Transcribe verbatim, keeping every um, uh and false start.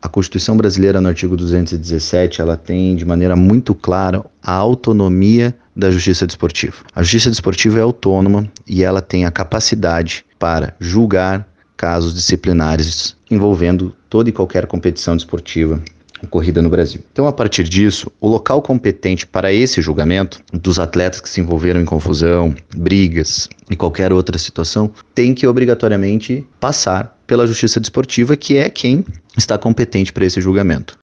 A Constituição brasileira, no artigo duzentos e dezessete, ela tem de maneira muito clara a autonomia da Justiça Desportiva. A Justiça Desportiva é autônoma e ela tem a capacidade para julgar casos disciplinares envolvendo toda e qualquer competição desportiva ocorrida no Brasil. Então, a partir disso, o local competente para esse julgamento dos atletas que se envolveram em confusão, brigas e qualquer outra situação, tem que obrigatoriamente passar pela Justiça Desportiva, que é quem está competente para esse julgamento.